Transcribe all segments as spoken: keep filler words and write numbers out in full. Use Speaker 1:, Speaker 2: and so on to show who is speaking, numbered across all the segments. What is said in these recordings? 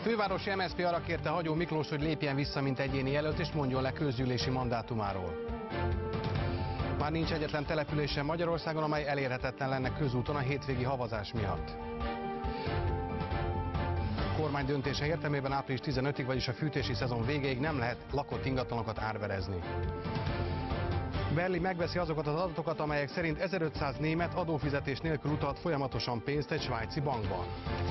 Speaker 1: Fővárosi em es zé pé arra kérte Hagyó Miklós, hogy lépjen vissza, mint egyéni jelölt, és mondjon le közgyűlési mandátumáról. Már nincs egyetlen település sem Magyarországon, amely elérhetetlen lenne közúton a hétvégi havazás miatt. A kormány döntése értelmében április tizenötödikéig, vagyis a fűtési szezon végéig nem lehet lakott ingatlanokat árverezni. Berlin megveszi azokat az adatokat, amelyek szerint ezerötszáz német adófizetés nélkül utalt folyamatosan pénzt egy svájci bankban.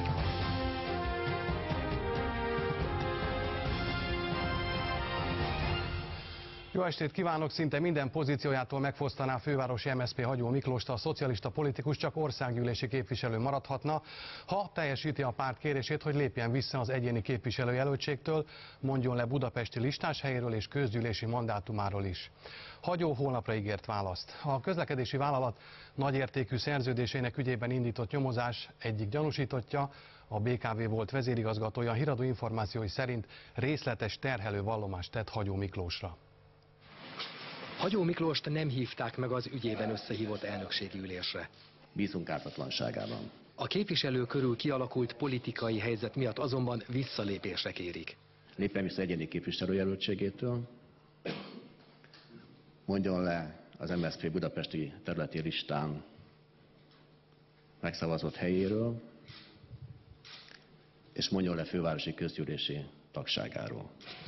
Speaker 1: Jó estét kívánok! Szinte minden pozíciójától megfosztaná a fővárosi em es zé pé Hagyó Miklóst a szocialista politikus csak országgyűlési képviselő maradhatna, ha teljesíti a párt kérését, hogy lépjen vissza az egyéni képviselőjelöltségtől, mondjon le budapesti listás helyéről és közgyűlési mandátumáról is. Hagyó holnapra ígért választ. A közlekedési vállalat nagyértékű szerződésének ügyében indított nyomozás egyik gyanúsítottja, a bé ká vé volt vezérigazgatója, a híradó információi szerint részletes terhelő vallomást tett Hagyó Miklósra.
Speaker 2: Hagyó Miklóst nem hívták meg az ügyében összehívott elnökségi ülésre.
Speaker 3: Bízunk ártatlanságában.
Speaker 2: A képviselő körül kialakult politikai helyzet miatt azonban visszalépésre kérik.
Speaker 3: Lépjen vissza egyéni képviselőjelöltségétől, mondjon le az em es zé pé budapesti területi listán megszavazott helyéről, és mondjon le fővárosi közgyűlési tagságáról.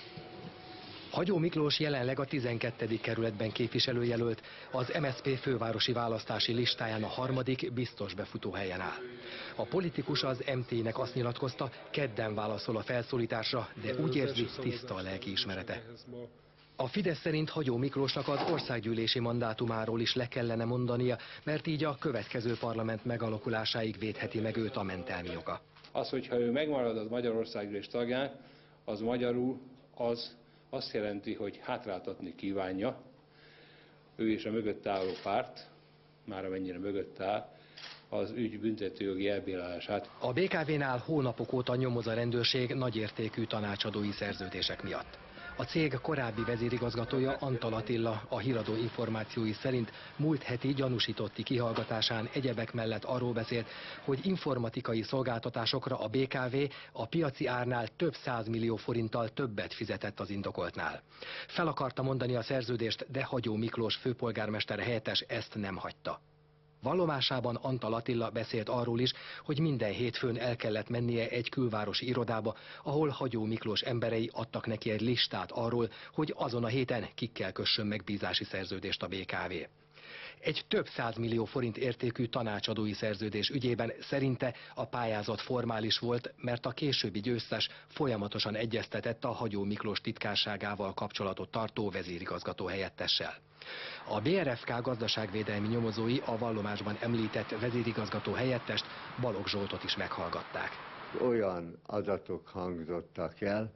Speaker 2: Hagyó Miklós jelenleg a tizenkettedik kerületben képviselőjelölt, az em es zé pé fővárosi választási listáján a harmadik biztos befutóhelyen áll. A politikus az em té-nek azt nyilatkozta, kedden válaszol a felszólításra, de úgy érzi, tiszta a lelkiismerete. A Fidesz szerint Hagyó Miklósnak az országgyűlési mandátumáról is le kellene mondania, mert így a következő parlament megalakulásáig védheti meg őt a mentelmi joga.
Speaker 4: Az, hogyha ő megmarad az Magyarországgyűlés tagján, az magyarul az azt jelenti, hogy hátráltatni kívánja ő és a mögött álló párt, már amennyire mögött áll, az ügy büntetőjogi elbírálását.
Speaker 2: A bé ká vénál hónapok óta nyomoz a rendőrség nagyértékű tanácsadói szerződések miatt. A cég korábbi vezérigazgatója, Antal Attila a híradó információi szerint múlt heti gyanúsítotti kihallgatásán egyebek mellett arról beszélt, hogy informatikai szolgáltatásokra a bé ká vé a piaci árnál több százmillió forinttal többet fizetett az indokoltnál. Fel akarta mondani a szerződést, de Hagyó Miklós főpolgármester helyettes ezt nem hagyta. Vallomásában Antal Attila beszélt arról is, hogy minden hétfőn el kellett mennie egy külvárosi irodába, ahol Hagyó Miklós emberei adtak neki egy listát arról, hogy azon a héten kikkel kössön megbízási szerződést a bé ká vé. Egy több százmillió forint értékű tanácsadói szerződés ügyében szerinte a pályázat formális volt, mert a későbbi győztes folyamatosan egyeztetett a Hagyó Miklós titkárságával kapcsolatot tartó vezérigazgató helyettessel. A bé er ef ká gazdaságvédelmi nyomozói a vallomásban említett vezérigazgató helyettest, Balogh Zsoltot is meghallgatták.
Speaker 5: Olyan adatok hangzottak el,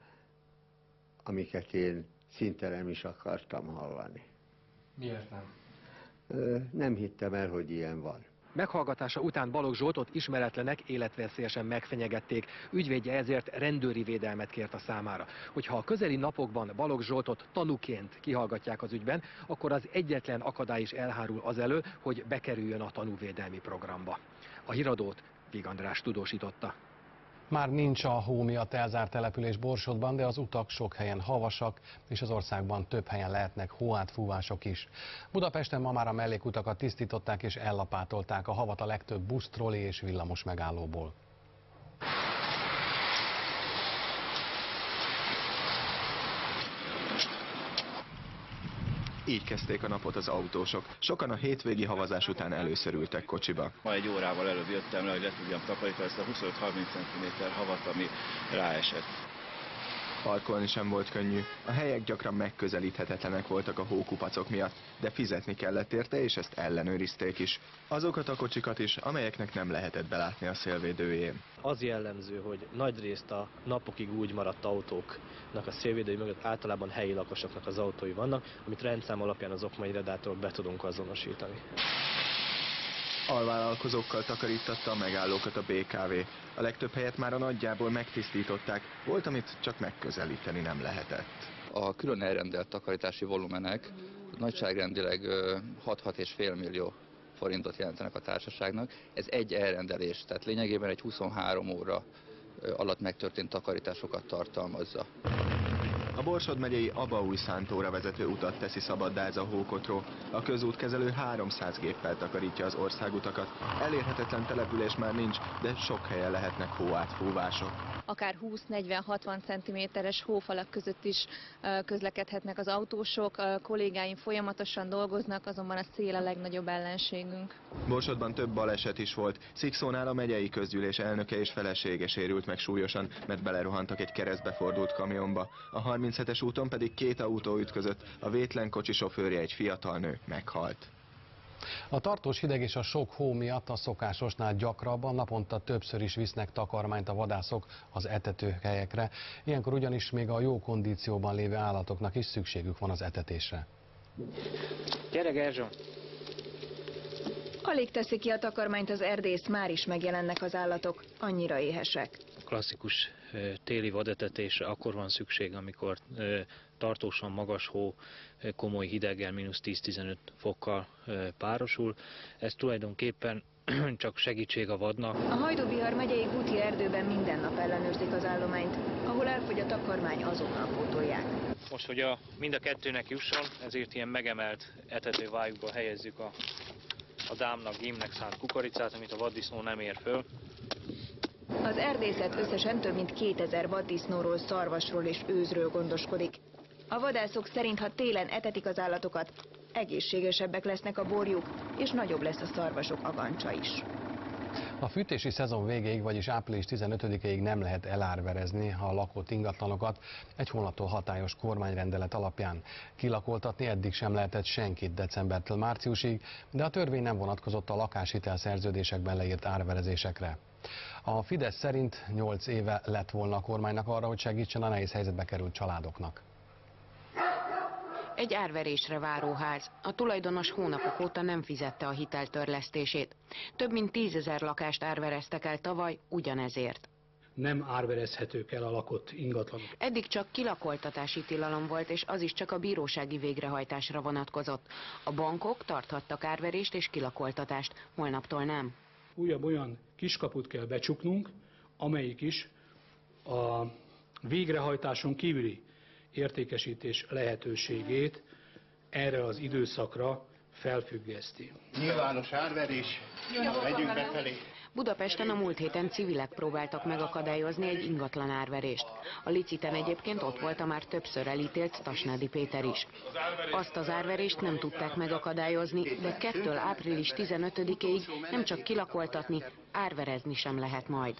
Speaker 5: amiket én szinte nem is akartam hallani.
Speaker 2: Miért nem?
Speaker 5: Nem hittem el, hogy ilyen van.
Speaker 2: Meghallgatása után Balogh Zsoltot ismeretlenek életveszélyesen megfenyegették, ügyvédje ezért rendőri védelmet kért a számára. Hogyha a közeli napokban Balogh Zsoltot tanúként kihallgatják az ügyben, akkor az egyetlen akadály is elhárul azelől, hogy bekerüljön a tanúvédelmi programba. A híradót Víg András tudósította.
Speaker 1: Már nincs a hó miatt elzárt település Borsodban, de az utak sok helyen havasak, és az országban több helyen lehetnek hóátfúvások is. Budapesten ma már a mellékutakat tisztították és ellapátolták a havat a legtöbb busz, trolli és villamos megállóból.
Speaker 6: Így kezdték a napot az autósok. Sokan a hétvégi havazás után először ültek kocsiba.
Speaker 7: Ma egy órával előbb jöttem le, hogy le tudjam takarítani ezt a huszonöt-harminc centiméter havat, ami ráesett.
Speaker 6: Parkolni sem volt könnyű. A helyek gyakran megközelíthetetlenek voltak a hókupacok miatt, de fizetni kellett érte, és ezt ellenőrizték is. Azokat a kocsikat is, amelyeknek nem lehetett belátni a szélvédőjén.
Speaker 8: Az jellemző, hogy nagyrészt a napokig úgy maradt autóknak a szélvédői mögött általában helyi lakosoknak az autói vannak, amit rendszám alapján az okmai irodától be tudunk azonosítani.
Speaker 6: Alvállalkozókkal takarítatta a megállókat a bé ká vé. A legtöbb helyet már a nagyjából megtisztították, volt, amit csak megközelíteni nem lehetett.
Speaker 9: A külön elrendelt takarítási volumenek nagyságrendileg hat-hat és fél millió forintot jelentenek a társaságnak. Ez egy elrendelés, tehát lényegében egy huszonhárom óra alatt megtörtént takarításokat tartalmazza.
Speaker 6: A Borsod megyei Abaúj-Szántóra vezető utat teszi szabaddá ez a hókotró. A közútkezelő háromszáz géppel takarítja az országutakat. Elérhetetlen település már nincs, de sok helyen lehetnek hóátfúvások.
Speaker 10: Akár húsz-negyven-hatvan centiméteres hófalak között is közlekedhetnek az autósok. A kollégáim folyamatosan dolgoznak, azonban a szél a legnagyobb ellenségünk.
Speaker 6: Borsodban több baleset is volt. Szikszónál a megyei közgyűlés elnöke és felesége sérült meg súlyosan, mert belerohantak egy keresztbe fordult kamionba. A harminchetes úton pedig két autó ütközött, a vétlen kocsi sofőrje, egy fiatal nő, meghalt.
Speaker 1: A tartós hideg és a sok hó miatt a szokásosnál gyakrabban, naponta többször is visznek takarmányt a vadászok az etetőhelyekre. Ilyenkor ugyanis még a jó kondícióban lévő állatoknak is szükségük van az etetésre.
Speaker 11: Gyere, Gerzsó!
Speaker 10: Alig teszi ki a takarmányt az erdész, már is megjelennek az állatok, annyira éhesek.
Speaker 11: Klasszikus téli vadetetésre akkor van szükség, amikor tartósan magas hó, komoly hideggel, mínusz tíz-tizenöt fokkal párosul. Ez tulajdonképpen csak segítség a vadnak.
Speaker 10: A Hajdú-Bihar megyei Guti erdőben minden nap ellenőrzik az állományt. Ahol elfogy a takarmány, azonnal pótolják.
Speaker 11: Most, hogy a, mind a kettőnek jusson, ezért ilyen megemelt etetővájukba helyezzük a, a dámnak, gímnek szánt kukoricát, amit a vaddisznó nem ér föl.
Speaker 10: Az erdészet összesen több mint kétezer vaddisznóról, szarvasról és őzről gondoskodik. A vadászok szerint, ha télen etetik az állatokat, egészségesebbek lesznek a borjuk, és nagyobb lesz a szarvasok agancsa is.
Speaker 1: A fűtési szezon végéig, vagyis április tizenötödikéig nem lehet elárverezni a lakott ingatlanokat egy hónaptól hatályos kormányrendelet alapján. Kilakoltatni eddig sem lehetett senkit decembertől márciusig, de a törvény nem vonatkozott a lakáshitel szerződésekben leírt árverezésekre. A Fidesz szerint nyolc éve lett volna a kormánynak arra, hogy segítsen a nehéz helyzetbe került családoknak.
Speaker 12: Egy árverésre váró ház. A tulajdonos hónapok óta nem fizette a hiteltörlesztését. Több mint tízezer lakást árvereztek el tavaly ugyanezért.
Speaker 13: Nem árverezhetők el a lakott ingatlanok.
Speaker 12: Eddig csak kilakoltatási tilalom volt, és az is csak a bírósági végrehajtásra vonatkozott. A bankok tarthattak árverést és kilakoltatást, holnaptól nem.
Speaker 13: Újabb olyan kiskaput kell becsuknunk, amelyik is a végrehajtáson kívüli értékesítés lehetőségét erre az időszakra felfüggeszti.
Speaker 14: Nyilvános árverés, megyünk befelé.
Speaker 12: Budapesten a múlt héten civilek próbáltak megakadályozni egy ingatlan árverést. A liciten egyébként ott volt a már többször elítélt Tasnádi Péter is. Azt az árverést nem tudták megakadályozni, de kettől április tizenötödikéig nem csak kilakoltatni, árverezni sem lehet majd.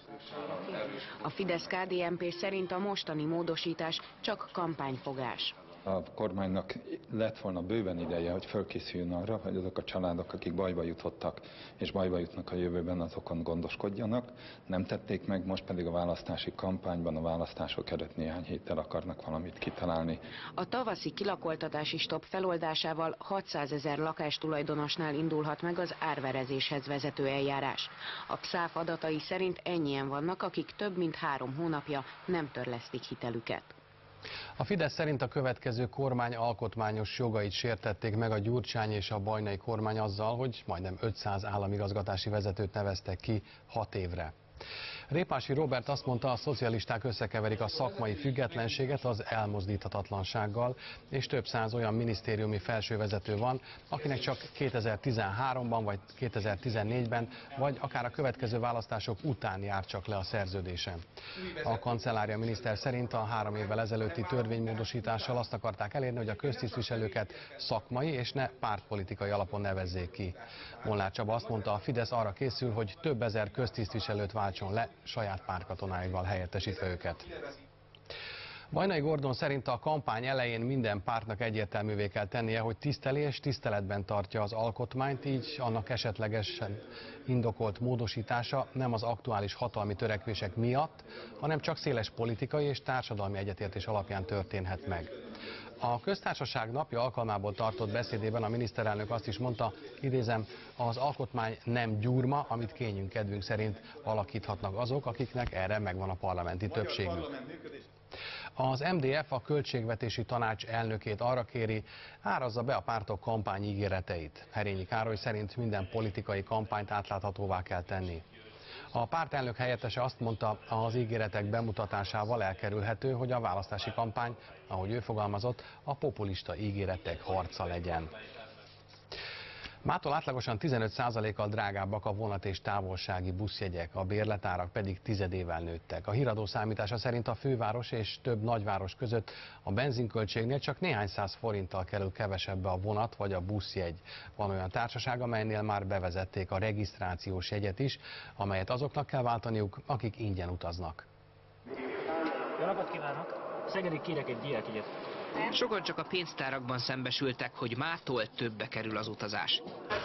Speaker 12: A Fidesz-ká dé en pé szerint a mostani módosítás csak kampányfogás.
Speaker 15: A kormánynak lett volna bőven ideje, hogy fölkészüljön arra, hogy azok a családok, akik bajba jutottak és bajba jutnak a jövőben, azokon gondoskodjanak. Nem tették meg, most pedig a választási kampányban, a választások előtt néhány héttel akarnak valamit kitalálni.
Speaker 12: A tavaszi kilakoltatási stop feloldásával hatszázezer lakástulajdonosnál indulhat meg az árverezéshez vezető eljárás. A pszáf adatai szerint ennyien vannak, akik több mint három hónapja nem törlesztik hitelüket.
Speaker 1: A Fidesz szerint a következő kormány alkotmányos jogait sértették meg a Gyurcsány és a Bajnai kormány azzal, hogy majdnem ötszáz államigazgatási vezetőt neveztek ki hat évre. Répási Róbert azt mondta, a szocialisták összekeverik a szakmai függetlenséget az elmozdíthatatlansággal, és több száz olyan minisztériumi felsővezető van, akinek csak kétezer-tizenháromban vagy kétezer-tizennégyben, vagy akár a következő választások után jár csak le a szerződése. A kancellária miniszter szerint a három évvel ezelőtti törvénymódosítással azt akarták elérni, hogy a köztisztviselőket szakmai és ne pártpolitikai alapon nevezzék ki. Molnár Csaba azt mondta, a Fidesz arra készül, hogy több ezer köztisztviselőt váltson le, saját pártkatonáival helyettesítve őket. Bajnai Gordon szerint a kampány elején minden pártnak egyértelművé kell tennie, hogy tiszteli és tiszteletben tartja az alkotmányt, így annak esetlegesen indokolt módosítása nem az aktuális hatalmi törekvések miatt, hanem csak széles politikai és társadalmi egyetértés alapján történhet meg. A Köztársaság napja alkalmából tartott beszédében a miniszterelnök azt is mondta, idézem, az alkotmány nem gyurma, amit kényünk kedvünk szerint alakíthatnak azok, akiknek erre megvan a parlamenti többségük. Az em dé ef a Költségvetési Tanács elnökét arra kéri, árazza be a pártok kampányígéreteit. Herényi Károly szerint minden politikai kampányt átláthatóvá kell tenni. A pártelnök helyettese azt mondta, az ígéretek bemutatásával elkerülhető, hogy a választási kampány, ahogy ő fogalmazott, a populista ígéretek harca legyen. Mától átlagosan tizenöt százalékkal drágábbak a vonat és távolsági buszjegyek, a bérletárak pedig tizedével nőttek. A híradó számítása szerint a főváros és több nagyváros között a benzinköltségnél csak néhány száz forinttal kerül kevesebbe a vonat vagy a buszjegy. Van olyan társaság, amelynél már bevezették a regisztrációs jegyet is, amelyet azoknak kell váltaniuk, akik ingyen utaznak.
Speaker 16: Jó napot kívánok! Szegedig kérek egy diákjegyet.
Speaker 17: Sokan csak a pénztárakban szembesültek, hogy mától többe kerül az utazás.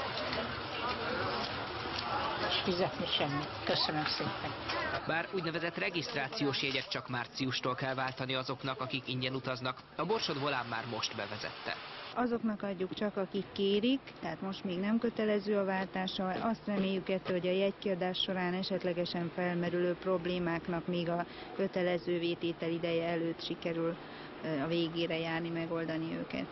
Speaker 18: Fizetni semmit. Köszönöm szépen.
Speaker 17: Bár úgynevezett regisztrációs jegyet csak márciustól kell váltani azoknak, akik ingyen utaznak, a Borsod Volán már most bevezette.
Speaker 19: Azoknak adjuk csak, akik kérik, tehát most még nem kötelező a váltása. Azt reméljük ettől, hogy a jegykiadás során esetlegesen felmerülő problémáknak még a kötelező vététel ideje előtt sikerül a végére járni, megoldani őket.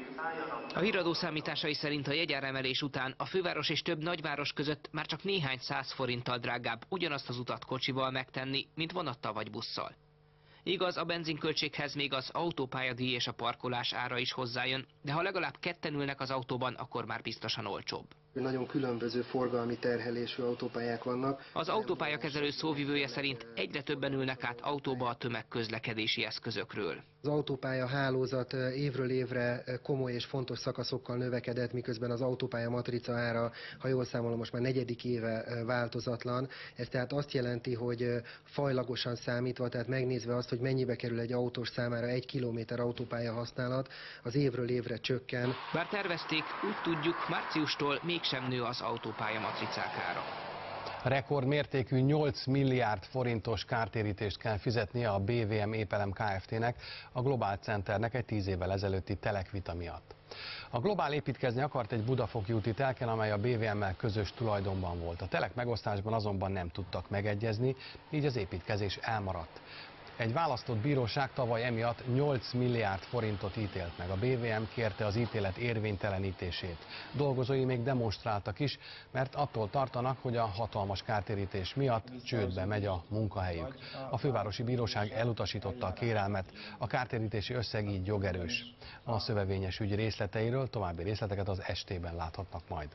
Speaker 17: A híradó számításai szerint a jegyáremelés után a főváros és több nagyváros között már csak néhány száz forinttal drágább ugyanazt az utat kocsival megtenni, mint vonattal vagy busszal. Igaz, a benzinköltséghez még az autópályadíj és a parkolás ára is hozzájön, de ha legalább ketten ülnek az autóban, akkor már biztosan olcsóbb.
Speaker 2: Nagyon különböző forgalmi terhelésű autópályák vannak.
Speaker 17: Az autópályakezelő szóvivője szerint egyre többen ülnek át autóba a tömegközlekedési eszközökről.
Speaker 2: Az autópálya hálózat évről évre komoly és fontos szakaszokkal növekedett, miközben az autópálya matrica ára, ha jól számolom, most már negyedik éve változatlan. Ez tehát azt jelenti, hogy fajlagosan számítva, tehát megnézve azt, hogy mennyibe kerül egy autós számára egy kilométer autópálya használat, az évről évre csökken.
Speaker 17: Bár tervezték, úgy tudjuk, márciustól mégsem nő az autópálya matricák ára.
Speaker 1: Rekordmértékű nyolc milliárd forintos kártérítést kell fizetnie a bé vé em Épelem Kft-nek a Globál Centernek egy tíz évvel ezelőtti telekvita miatt. A Globál építkezni akart egy Budafoki úti telken, amely a bé vé emmel közös tulajdonban volt. A telek megosztásban azonban nem tudtak megegyezni, így az építkezés elmaradt. Egy választott bíróság tavaly emiatt nyolc milliárd forintot ítélt meg. A bé vé em kérte az ítélet érvénytelenítését. Dolgozói még demonstráltak is, mert attól tartanak, hogy a hatalmas kártérítés miatt csődbe megy a munkahelyük. A fővárosi bíróság elutasította a kérelmet, a kártérítési összeg így jogerős. A szövevényes ügy részleteiről további részleteket az estében láthatnak majd.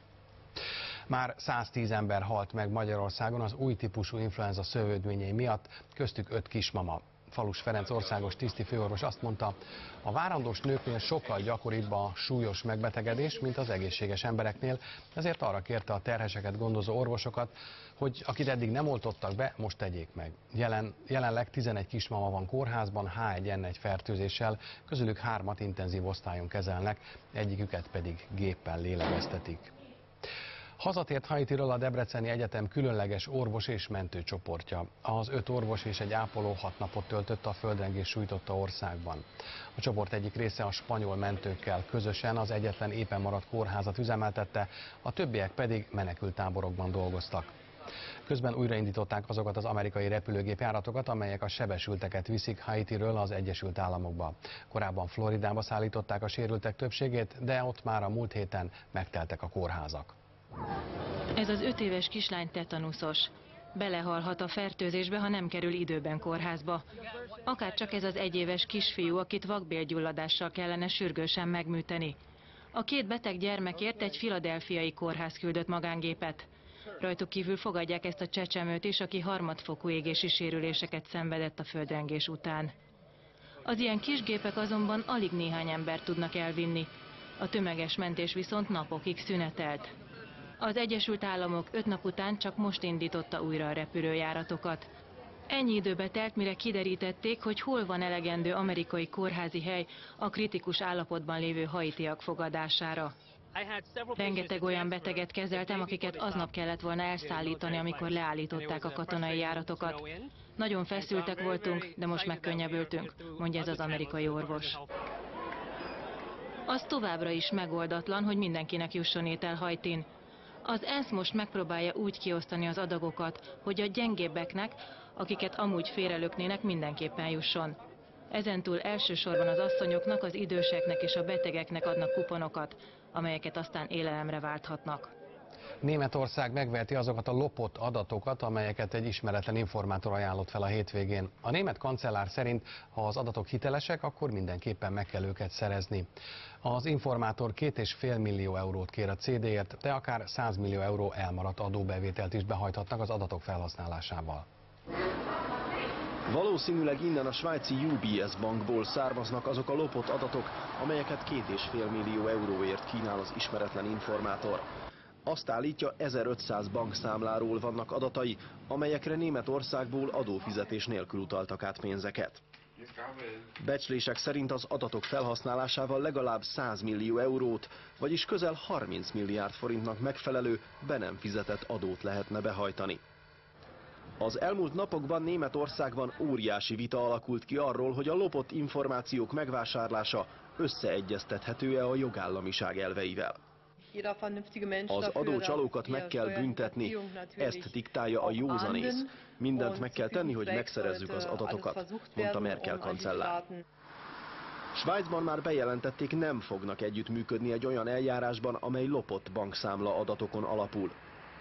Speaker 1: Már száztíz ember halt meg Magyarországon az új típusú influenza szövődményei miatt, köztük öt kismama. Falus Ferenc országos tiszti főorvos azt mondta, a várandós nőknél sokkal gyakoribb a súlyos megbetegedés, mint az egészséges embereknél, ezért arra kérte a terheseket gondozó orvosokat, hogy akit eddig nem oltottak be, most tegyék meg. Jelen, jelenleg tizenegy kismama van kórházban há egy en egy fertőzéssel, közülük hármat intenzív osztályon kezelnek, egyiküket pedig géppel lélegeztetik. Hazatért Haitiról a Debreceni Egyetem különleges orvos és mentőcsoportja. Az öt orvos és egy ápoló hat napot töltött a földrengés sújtotta országban. A csoport egyik része a spanyol mentőkkel közösen az egyetlen épen maradt kórházat üzemeltette, a többiek pedig menekülttáborokban dolgoztak. Közben újraindították azokat az amerikai repülőgépjáratokat, amelyek a sebesülteket viszik Haitiről az Egyesült Államokba. Korábban Floridába szállították a sérültek többségét, de ott már a múlt héten megteltek a kórházak.
Speaker 20: Ez az öt éves kislány tetanuszos. Belehalhat a fertőzésbe, ha nem kerül időben kórházba. Akár csak ez az egyéves kisfiú, akit vakbélgyulladással kellene sürgősen megműteni. A két beteg gyermekért egy filadelfiai kórház küldött magángépet. Rajtuk kívül fogadják ezt a csecsemőt is, aki harmadfokú égési sérüléseket szenvedett a földrengés után. Az ilyen kisgépek azonban alig néhány embert tudnak elvinni. A tömeges mentés viszont napokig szünetelt. Az Egyesült Államok öt nap után csak most indította újra a repülőjáratokat. Ennyi időbe telt, mire kiderítették, hogy hol van elegendő amerikai kórházi hely a kritikus állapotban lévő haitiak fogadására. Rengeteg olyan beteget kezeltem, akiket aznap kellett volna elszállítani, amikor leállították a katonai járatokat. Nagyon feszültek voltunk, de most megkönnyebbültünk, mondja ez az amerikai orvos. Az továbbra is megoldatlan, hogy mindenkinek jusson étel Haitin. Az ENSZ most megpróbálja úgy kiosztani az adagokat, hogy a gyengébbeknek, akiket amúgy félrelöknének, mindenképpen jusson. Ezentúl elsősorban az asszonyoknak, az időseknek és a betegeknek adnak kuponokat, amelyeket aztán élelemre válthatnak.
Speaker 1: Németország megveheti azokat a lopott adatokat, amelyeket egy ismeretlen informátor ajánlott fel a hétvégén. A német kancellár szerint, ha az adatok hitelesek, akkor mindenképpen meg kell őket szerezni. Az informátor két és fél millió eurót kér a cé dé-ért, de akár száz millió euró elmaradt adóbevételt is behajthatnak az adatok felhasználásával.
Speaker 21: Valószínűleg innen a svájci U B S bankból származnak azok a lopott adatok, amelyeket két és fél millió euróért kínál az ismeretlen informátor. Azt állítja, ezerötszáz bankszámláról vannak adatai, amelyekre Németországból adófizetés nélkül utaltak át pénzeket. Becslések szerint az adatok felhasználásával legalább száz millió eurót, vagyis közel harminc milliárd forintnak megfelelő, be nem fizetett adót lehetne behajtani. Az elmúlt napokban Németországban óriási vita alakult ki arról, hogy a lopott információk megvásárlása összeegyeztethető-e a jogállamiság elveivel. Az adócsalókat meg kell büntetni, ezt diktálja a józanész. Mindent meg kell tenni, hogy megszerezzük az adatokat, mondta Merkel kancellár. Svájcban már bejelentették, nem fognak együttműködni egy olyan eljárásban, amely lopott bankszámla adatokon alapul.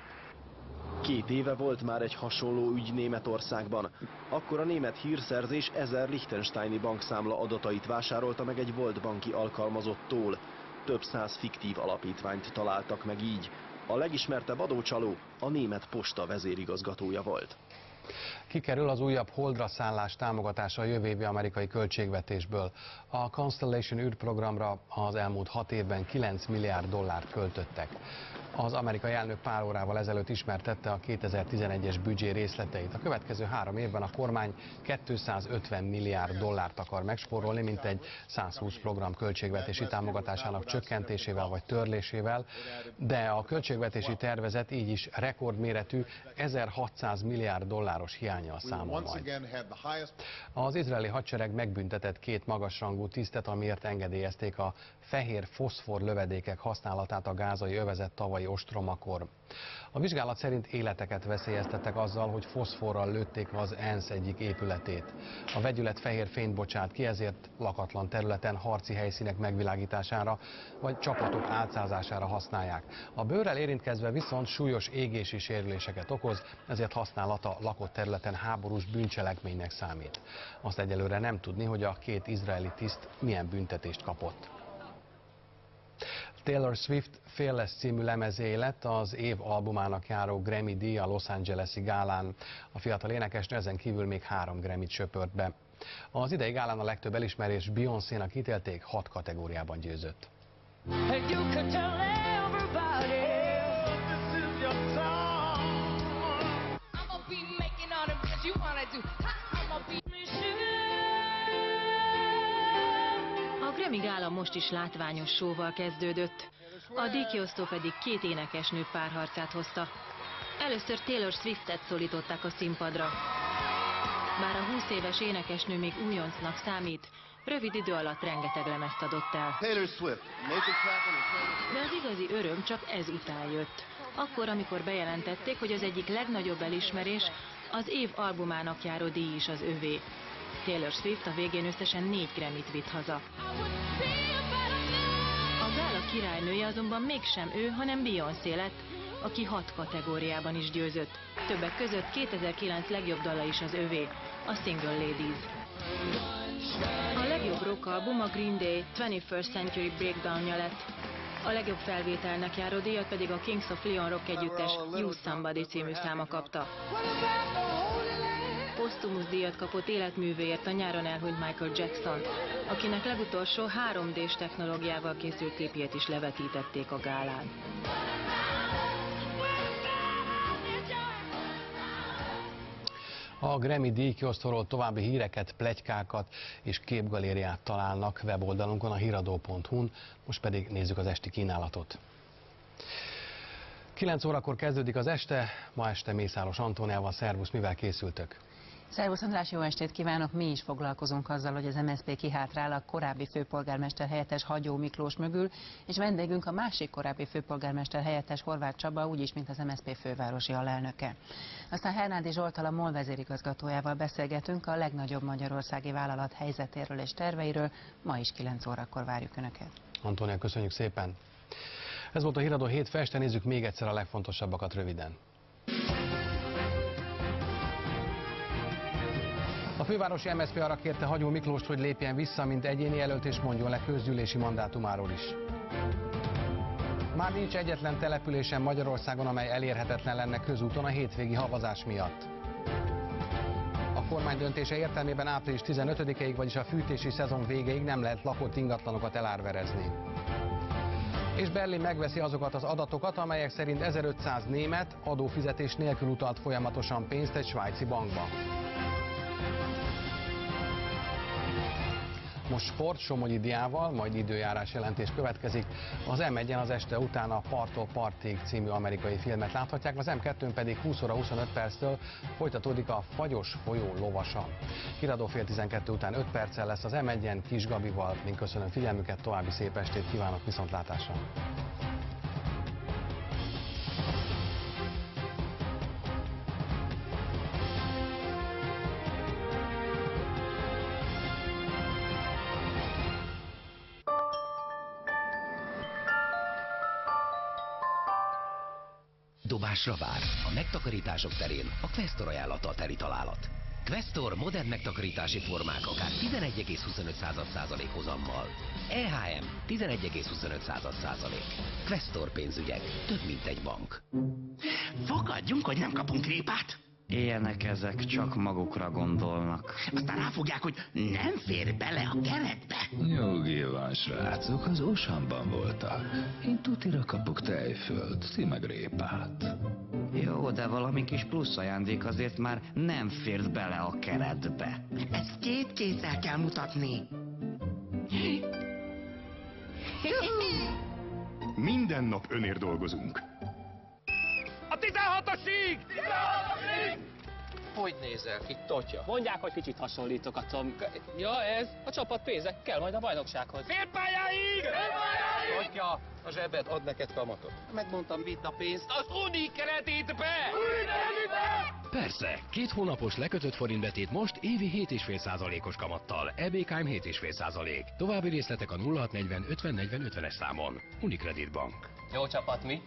Speaker 21: Két éve volt már egy hasonló ügy Németországban. Akkor a német hírszerzés ezer liechtensteini bankszámla adatait vásárolta meg egy volt banki alkalmazottól. Több száz fiktív alapítványt találtak meg így. A legismertebb adócsaló a német posta vezérigazgatója volt.
Speaker 1: Kikerül az újabb holdra szállás támogatása a jövő évi amerikai költségvetésből. A Constellation űrprogramra az elmúlt hat évben kilenc milliárd dollárt költöttek. Az amerikai elnök pár órával ezelőtt ismertette a kétezer-tizenegyes büdzsé részleteit. A következő három évben a kormány kétszázötven milliárd dollárt akar megspórolni, mint egy százhúsz program költségvetési támogatásának csökkentésével vagy törlésével, de a költségvetési tervezet így is rekordméretű ezerhatszáz milliárd dolláros hiánnyal számol majd. Az izraeli hadsereg megbüntetett két magasrangú tisztet, amiért engedélyezték a fehér foszfor lövedékek használatát a gázai övezet tavalyi ostromakor. A vizsgálat szerint életeket veszélyeztettek azzal, hogy foszforral lőtték az ENSZ egyik épületét. A vegyület fehér fényt bocsát ki, ezért lakatlan területen harci helyszínek megvilágítására vagy csapatok álcázására használják. A bőrrel érintkezve viszont súlyos égési sérüléseket okoz, ezért használata lakott területen háborús bűncselekménynek számít. Azt egyelőre nem tudni, hogy a két izraeli tiszt milyen büntetést kapott. Taylor Swift Fearless című lemezé lett az év albumának járó Grammy-díj a Los Angeles-i gálán. A fiatal énekesnő ezen kívül még három Grammy-t söpört be. Az idei gálán a legtöbb elismerés Beyoncénak ítélték, hat kategóriában győzött.
Speaker 20: A Grammy gála most is látványos show-val kezdődött. A díjkiosztó pedig két énekesnő párharcát hozta. Először Taylor Swiftet szólították a színpadra. Bár a húsz éves énekesnő még újoncnak számít, rövid idő alatt rengeteg lemezt adott el.
Speaker 14: Taylor Swift.
Speaker 20: De az igazi öröm csak ez után jött. Akkor, amikor bejelentették, hogy az egyik legnagyobb elismerés, az év albumának járó díj is az övé. Taylor Swift a végén összesen négy Grammy-t vitt haza. A gála királynője azonban mégsem ő, hanem Beyoncé lett, aki hat kategóriában is győzött. Többek között kétezer-kilenc legjobb dala is az övé, a Single Ladies. A legjobb rock album a Green Day twenty-first Century Breakdown-ja lett. A legjobb felvételnek járó díjat pedig a Kings of Leon rock együttes Use Somebody című száma kapta. Posztumusz díjat kapott életművéért a nyáron elhunyt Michael Jackson, akinek legutolsó három dés technológiával készült klipjét is levetítették a gálán.
Speaker 1: A Grammy díjkiosztóról további híreket, pletykákat és képgalériát találnak weboldalunkon, a híradó pont hu-n, most pedig nézzük az esti kínálatot. kilenc órakor kezdődik az este, ma este Mészáros Antóniával. Szervusz, mivel készültök?
Speaker 22: Szervusz András, jó estét kívánok! Mi is foglalkozunk azzal, hogy az em es zé pé kihátrál a korábbi főpolgármester helyettes Hagyó Miklós mögül, és vendégünk a másik korábbi főpolgármester helyettes Horváth Csaba, úgyis, mint az em es zé pé fővárosi alelnöke. Aztán Hernádi Zsolttal, a MOL vezérigazgatójával beszélgetünk a legnagyobb magyarországi vállalat helyzetéről és terveiről. Ma is kilenc órakor várjuk Önöket.
Speaker 1: Antónia, köszönjük szépen! Ez volt a Híradó hétfő este, nézzük még egyszer a legfontosabbakat röviden. A fővárosi em es zé pé arra kérte Hagyó Miklóst, hogy lépjen vissza, mint egyéni jelölt, és mondjon le közgyűlési mandátumáról is. Már nincs egyetlen településen Magyarországon, amely elérhetetlen lenne közúton a hétvégi havazás miatt. A kormány döntése értelmében április tizenötödikéig, vagyis a fűtési szezon végéig nem lehet lakott ingatlanokat elárverezni. És Berlin megveszi azokat az adatokat, amelyek szerint ezerötszáz német adófizetés nélkül utalt folyamatosan pénzt egy svájci bankba. Most sport, Somogyi Diával, majd időjárás jelentés következik. Az em egyen az este után a Parttól Partig című amerikai filmet láthatják, az em kettőn pedig húsz óra huszonöt perctől folytatódik a Fagyos folyó lovasa. Híradó fél tizenkettő után öt perccel lesz az em egyen Kis Gabival. Én köszönöm figyelmüket, további szép estét kívánok, viszontlátásra!
Speaker 3: Dobásra vár. A megtakarítások terén a Questor ajánlattal teli találat. Questor modern megtakarítási formák akár tizenegy egész huszonöt százalék hozammal. é há em tizenegy egész huszonöt százalék. Questor pénzügyek, több mint egy bank.
Speaker 4: Fogadjunk, hogy nem kapunk répát?
Speaker 23: Ilyenek ezek, csak magukra gondolnak.
Speaker 4: Aztán ráfogják, hogy nem fér bele a keretbe.
Speaker 24: Nyugi van, srácok, az Osamban voltak. Én tutira kapok tejfölt, ti meg répát.
Speaker 23: Jó, de valami kis plusz ajándék azért már nem fért bele a keretbe.
Speaker 4: Ezt két kézzel kell mutatni.
Speaker 25: Minden nap önért dolgozunk.
Speaker 26: A tizenhatosig! tizenhatosig!
Speaker 2: Hogy nézel ki, Totya?
Speaker 16: Mondják, hogy kicsit hasonlítok a Tom. Ja, ez a csapat pénze kell majd a bajnoksághoz.
Speaker 26: Félpályáig! Félpályáig!
Speaker 2: Totya, a zsebed ad neked kamatot. Megmondtam, vidd a pénzt az Unicreditbe!
Speaker 26: Unicreditbe!
Speaker 3: Persze, két hónapos lekötött forintbetét most évi hét egész öt százalékos kamattal. é bé ká em hét egész öt százalék. További részletek a nulla hat negyven ötven negyven ötvenes számon. Unicredit Bank.
Speaker 16: Jó csapat, mi?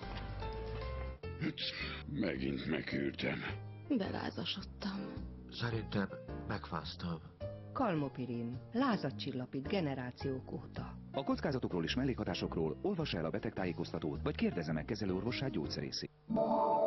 Speaker 25: Megint megküldtem.
Speaker 27: Belázasodtam.
Speaker 28: Szerintem megfáztam.
Speaker 27: Kalmopirin. Lázadcsillapít generációk óta.
Speaker 29: A kockázatokról és mellékhatásokról olvassa el a betegtájékoztatót, vagy kérdezze meg kezelőorvosát, gyógyszerészét.